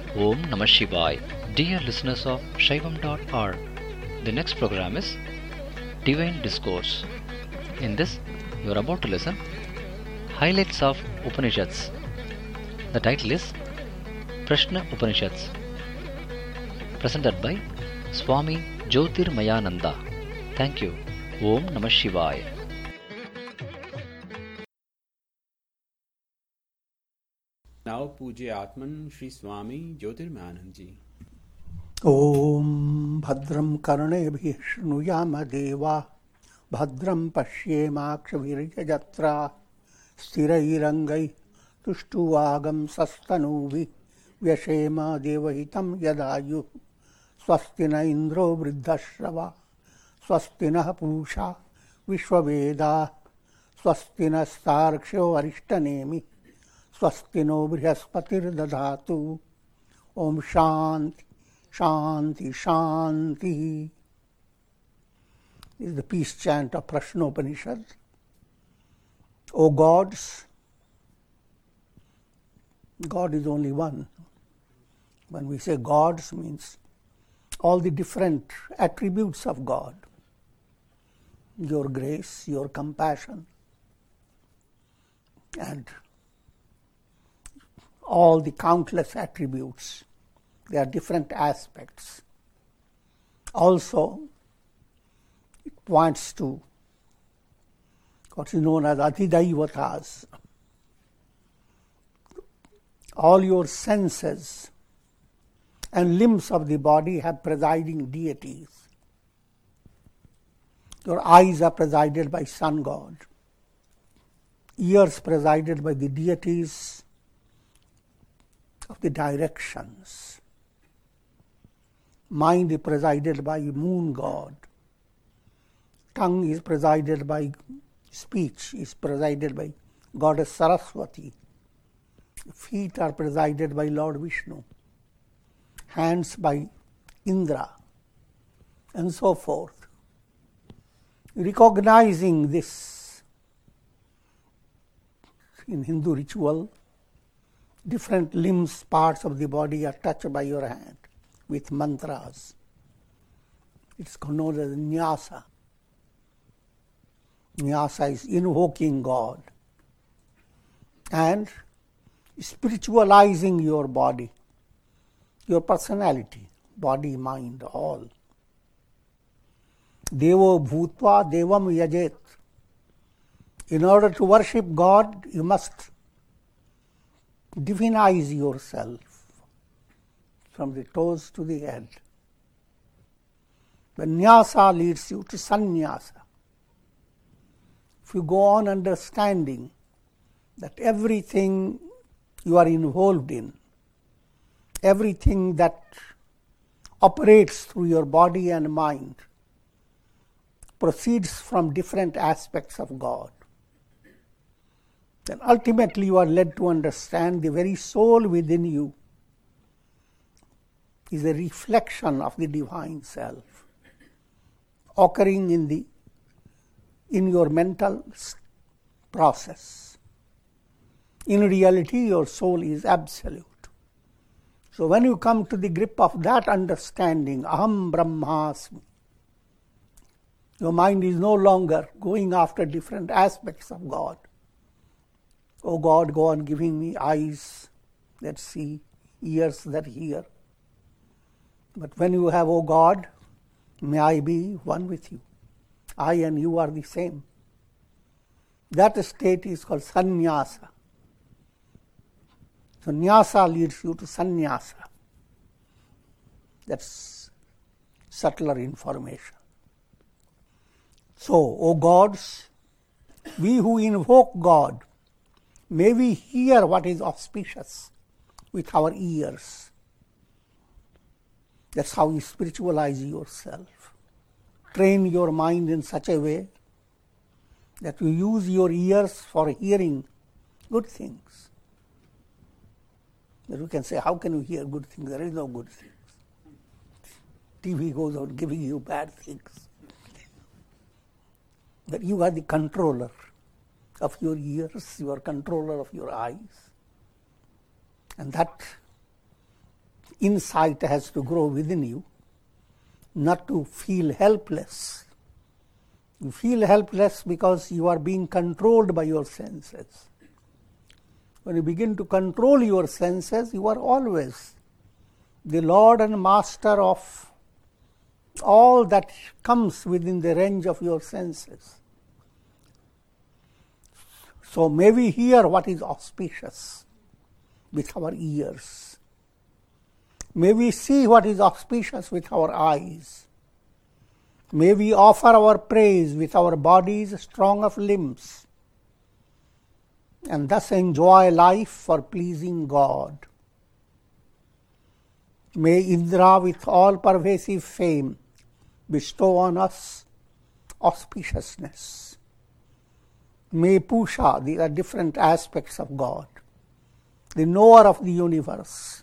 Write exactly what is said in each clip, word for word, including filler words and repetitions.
Om Namah Shivaya. Dear listeners of Shaivam dot org, the next program is Divine Discourse. In this, you are about to listen Highlights of Upanishads. The title is Prashna Upanishads, presented by Swami Jyotirmayananda. Thank you. Om Namah Shivaya. Now पूज्य आत्मन श्री स्वामी ज्योतिर्मयानंद जी. ओम भद्रं कर्णेभिः शृणुयाम देवा भद्रं पश्येमाक्षभिर्यजत्रा स्थिरैरङ्गैः तुष्टुवागंसस्तनूभिः व्यशेम देवहितं यदायुः स्वस्ति न इन्द्रो वृद्धश्रवा स्वस्ति नः पूषा विश्ववेदाः स्वस्ति नस्तार्क्ष्यो अरिष्टनेमिः स्वस्ति नो बृहस्पतिर्दधातु. ओम शांति शांति शांति. This is the peace chant of Prashnopanishad. O gods, God is only one. When we say gods, means all the different attributes of God. Your grace, your compassion, and all the countless attributes. They are different aspects. Also, it points to what is known as Adhidaivatas. All your senses and limbs of the body have presiding deities. Your eyes are presided by sun god. Ears presided by the deities of the directions. Mind is presided by moon god. Tongue is presided by speech, is presided by goddess Saraswati. Feet are presided by Lord Vishnu. Hands by Indra, and so forth. Recognizing this in Hindu ritual, different limbs, parts of the body are touched by your hand with mantras. It's known as Nyasa. Nyasa is invoking God and spiritualizing your body, your personality, body, mind, all. Devo bhutva devam yajet. In order to worship God, you must divinize yourself from the toes to the head. The Nyasa leads you to Sannyasa. If you go on understanding that everything you are involved in, everything that operates through your body and mind, proceeds from different aspects of God, then ultimately you are led to understand the very soul within you is a reflection of the divine self, occurring in the in your mental process. In reality, your soul is absolute. So when you come to the grip of that understanding, Aham Brahmasmi, your mind is no longer going after different aspects of God. Oh God, go on giving me eyes that see, ears that hear. But when you have, oh God, may I be one with you. I and you are the same. That state is called sannyasa. So nyasa leads you to sannyasa. That's subtler information. So, O gods, we who invoke God, may we hear what is auspicious with our ears. That's how you spiritualize yourself. Train your mind in such a way that you use your ears for hearing good things. But you can say, how can you hear good things? There is no good things. T V goes on giving you bad things. But you are the controller of your ears, you are controller of your eyes. And that insight has to grow within you, not to feel helpless. You feel helpless because you are being controlled by your senses. When you begin to control your senses, you are always the Lord and Master of all that comes within the range of your senses. So may we hear what is auspicious with our ears. May we see what is auspicious with our eyes. May we offer our praise with our bodies strong of limbs, and thus enjoy life for pleasing God. May Indra with all pervasive fame bestow on us auspiciousness. May Pusha, the different aspects of God, the knower of the universe,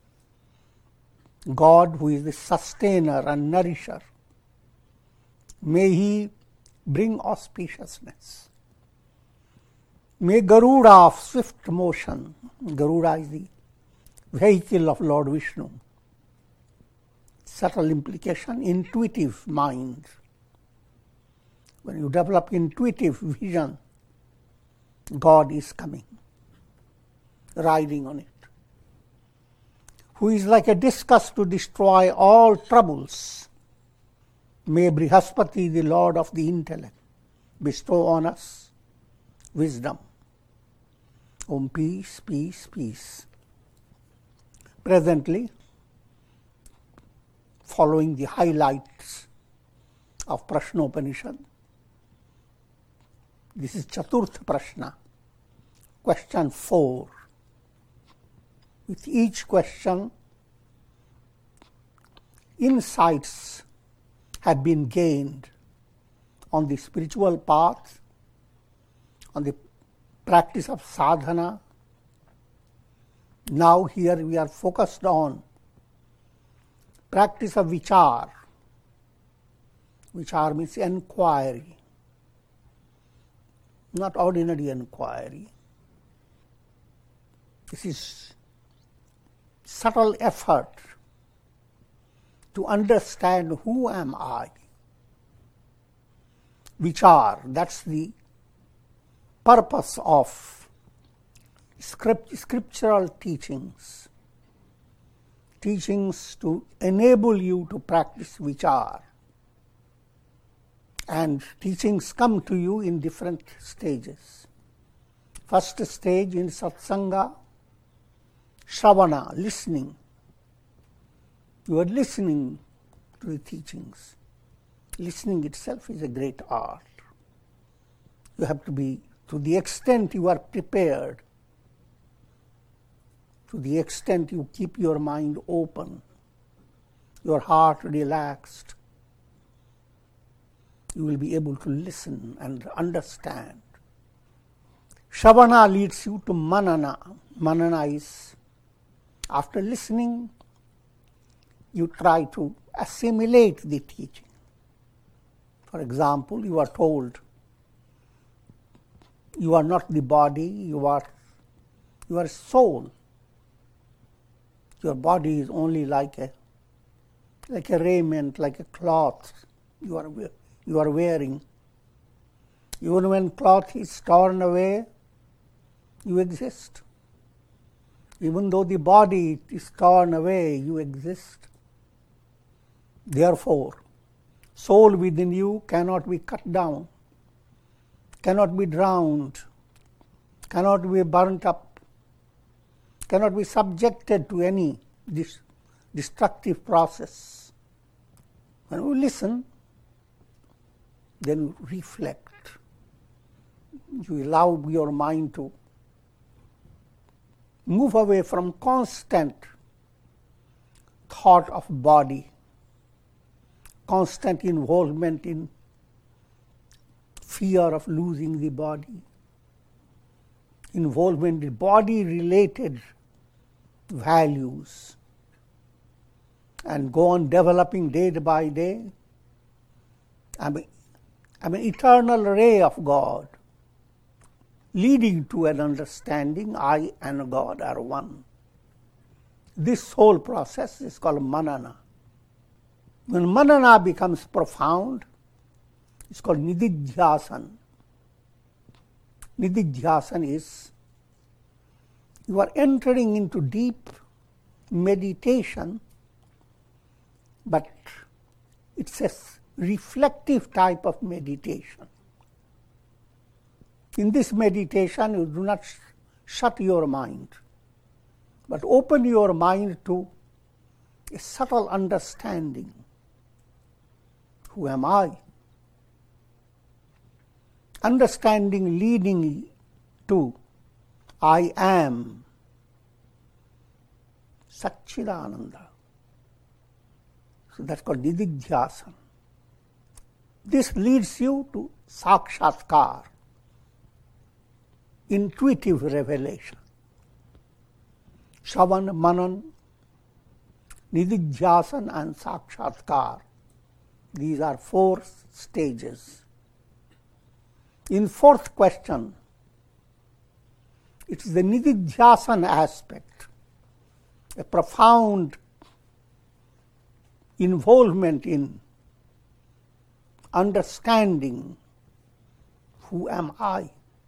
God who is the sustainer and nourisher, may He bring auspiciousness. May Garuda of swift motion, Garuda is the vehicle of Lord Vishnu, subtle implication, intuitive mind. When you develop intuitive vision, God is coming, riding on it, who is like a discus to destroy all troubles. May Brihaspati, the Lord of the intellect, bestow on us wisdom. Om peace, peace, peace. Presently, following the highlights of Prashnopanishad, this is Chaturtha Prashna, question four. With each question, insights have been gained on the spiritual path, on the practice of sadhana. Now here we are focused on practice of vichar. Vichar means enquiry, not ordinary enquiry. This is subtle effort to understand who am I. Vichar, that's the purpose of script, scriptural teachings. Teachings to enable you to practice vichar. And teachings come to you in different stages. First stage in satsanga, shravana, listening. You are listening to the teachings. Listening itself is a great art. You have to be, to the extent you are prepared, to the extent you keep your mind open, your heart relaxed, you will be able to listen and understand. Shravana leads you to manana. Manana is, after listening, you try to assimilate the teaching. For example, you are told, you are not the body, you are, you are soul. Your body is only like a, like a raiment, like a cloth you are, you are wearing. Even when cloth is torn away, you exist. Even though the body is torn away, you exist. Therefore, soul within you cannot be cut down, cannot be drowned, cannot be burnt up, cannot be subjected to any dis- destructive process. When you listen, then you reflect. You allow your mind to move away from constant thought of body, constant involvement in fear of losing the body, involvement in body-related values, and go on developing day by day. I'm, a, I'm an eternal ray of God, leading to an understanding I and God are one. This whole process is called manana. When manana becomes profound, it's called nididhyasan. Nididhyasan is you are entering into deep meditation, but it's a reflective type of meditation. In this meditation, you do not sh- shut your mind, but open your mind to a subtle understanding. Who am I? Understanding leading to I am Satchidananda. So that's called Nididhyasan. This leads you to Sakshatkar, intuitive revelation. Shravan, Manan, Nididhyasan and Sakshatkar. These are four stages. In fourth question, it is the Nididhyasan aspect, a profound involvement in understanding who am I.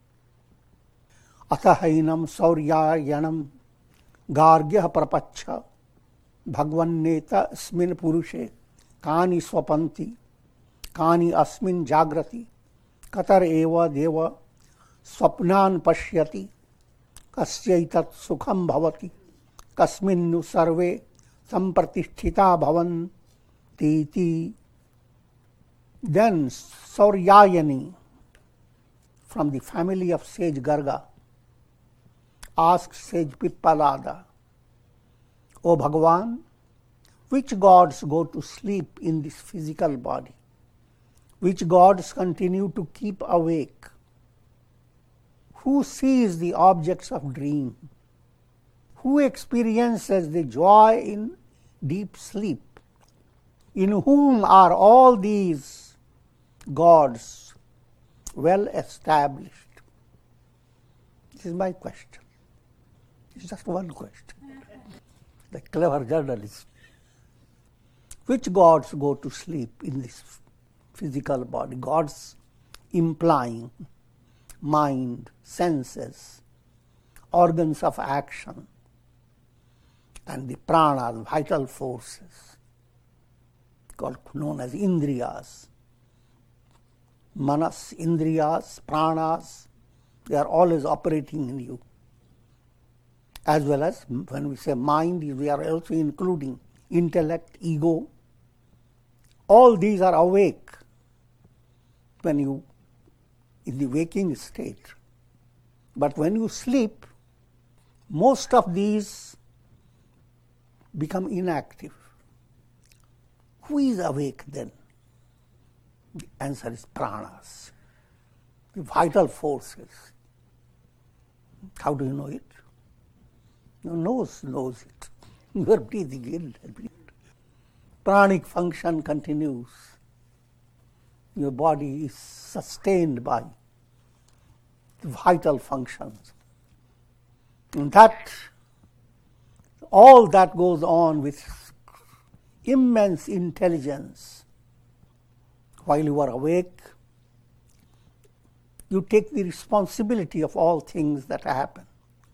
Atahainam sauryayanam gargya prapacha bhagvanneta asmin purushe kani swapanti kani asmin jagrati katar eva deva swapnan pashyati kasyaitat sukham bhavati kasminnu sarve sampratisthita bhavan titi. Then Sauryayani from the family of sage Garga asks sage Pippalada, O Bhagavan, which gods go to sleep in this physical body? Which gods continue to keep awake? Who sees the objects of dream? Who experiences the joy in deep sleep? In whom are all these gods well established? This is my question. It's just one question. The clever journalist. Which gods go to sleep in this physical body? Gods implying mind, senses, organs of action, and the pranas, vital forces, called known as indriyas. Manas, indriyas, pranas, they are always operating in you. As well as when we say mind, we are also including intellect, ego. All these are awake when you in the waking state. But when you sleep, most of these become inactive. Who is awake then? The answer is pranas, the vital forces. How do you know it? Your nose knows it. You are breathing in and breathing. Pranic function continues. Your body is sustained by vital functions. And that, all that goes on with immense intelligence. While you are awake, you take the responsibility of all things that happen.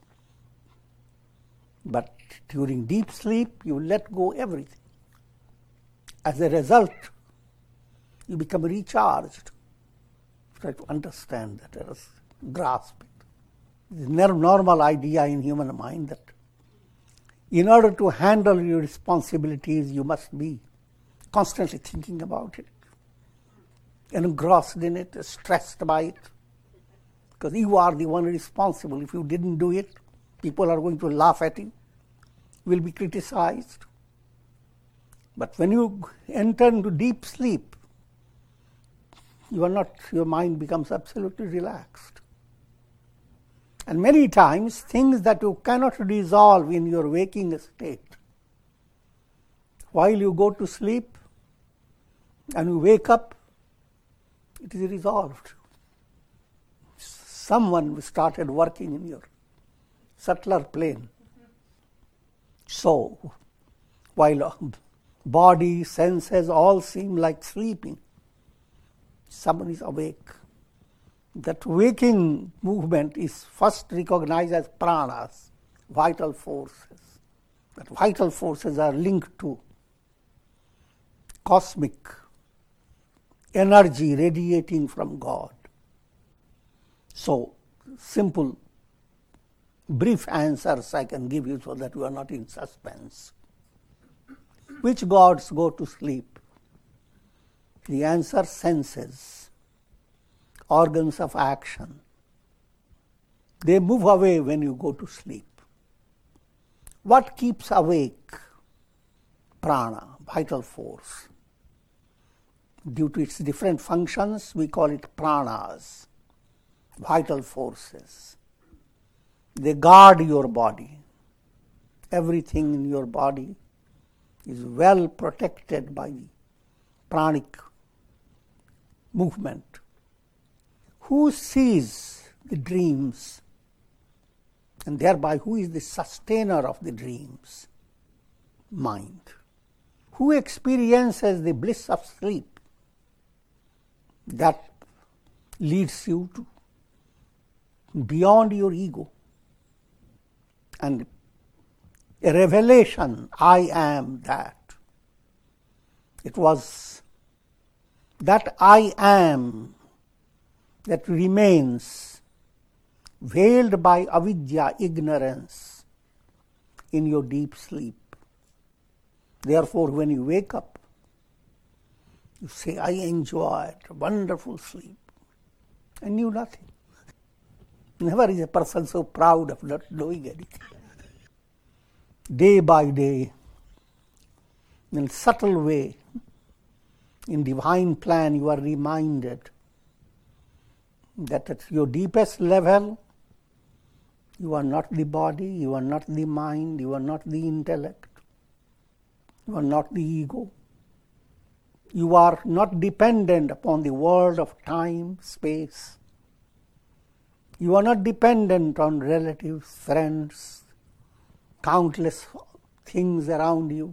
But during deep sleep, you let go everything. As a result, you become recharged. Try to understand that, let us grasp it. It's a normal idea in human mind that in order to handle your responsibilities, you must be constantly thinking about it, engrossed in it, stressed by it, because you are the one responsible. If you didn't do it, people are going to laugh at you, will be criticized. But when you enter into deep sleep, you are not, your mind becomes absolutely relaxed. And many times, things that you cannot resolve in your waking state, while you go to sleep and you wake up, it is resolved. Someone started working in your subtler plane. So, while body, senses all seem like sleeping, someone is awake. That waking movement is first recognized as pranas, vital forces. That vital forces are linked to cosmic energy radiating from God. So, simple, brief answers I can give you so that you are not in suspense. Which gods go to sleep? The answer: senses, organs of action. They move away when you go to sleep. What keeps awake? Prana, vital force. Due to its different functions, we call it pranas, vital forces. They guard your body. Everything in your body is well protected by the pranic movement. Who sees the dreams? And thereby, who is the sustainer of the dreams? Mind. Who experiences the bliss of sleep? That leads you to beyond your ego. And a revelation, I am that. It was that I am that remains veiled by avidya, ignorance, in your deep sleep. Therefore, when you wake up, you say, I enjoyed a wonderful sleep. I knew nothing. Never is a person so proud of not knowing anything. Day by day, in a subtle way, in divine plan, you are reminded that at your deepest level, you are not the body, you are not the mind, you are not the intellect, you are not the ego. You are not dependent upon the world of time, space. You are not dependent on relatives, friends, countless things around you.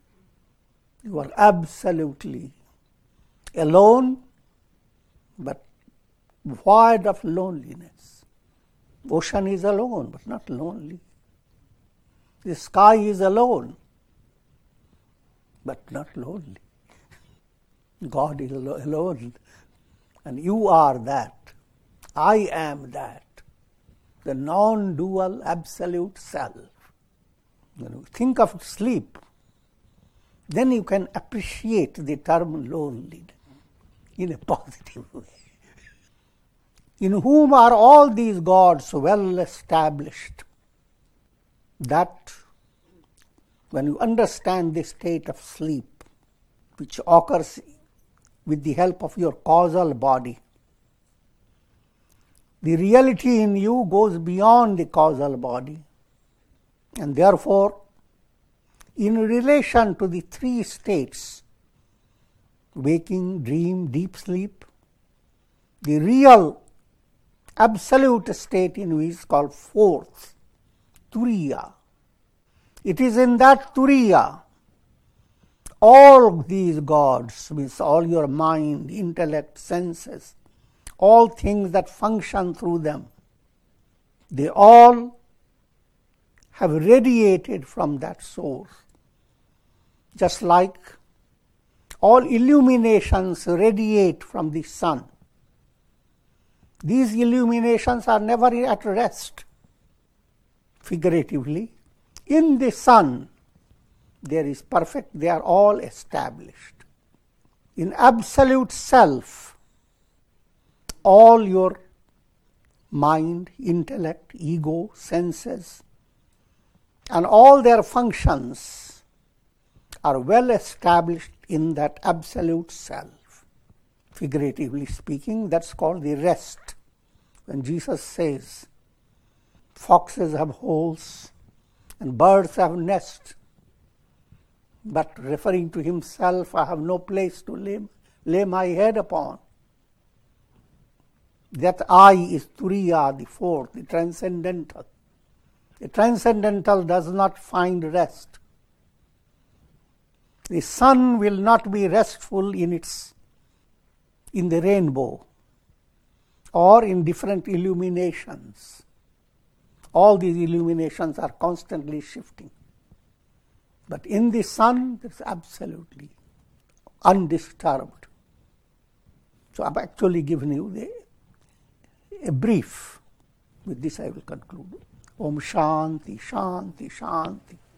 You are absolutely alone, but void of loneliness. Ocean is alone, but not lonely. The sky is alone, but not lonely. God is alone, and you are that. I am that, the non-dual absolute self. When you think of sleep, then you can appreciate the term loneliness in a positive way. In whom are all these gods well established, that when you understand the state of sleep, which occurs with the help of your causal body, the reality in you goes beyond the causal body, and therefore, in relation to the three states, waking, dream, deep sleep, the real absolute state in you is called fourth, turiya. It is in that turiya all these gods, with all your mind, intellect, senses, all things that function through them, they all have radiated from that source. Just like all illuminations radiate from the sun. These illuminations are never at rest. Figuratively, in the sun, there is perfect, they are all established. In absolute self, all your mind, intellect, ego, senses, and all their functions are well established in that absolute self. Figuratively speaking, that's called the rest. When Jesus says, foxes have holes and birds have nests, but referring to himself, I have no place to lay, lay my head upon. That I is turiya, the fourth, the transcendental, The transcendental does not find rest. The sun will not be restful in its in the rainbow or in different illuminations. All these illuminations are constantly shifting. But in the sun, it's absolutely undisturbed. So I've actually given you the, a brief. With this I will conclude. Om Shanti, Shanti, Shanti.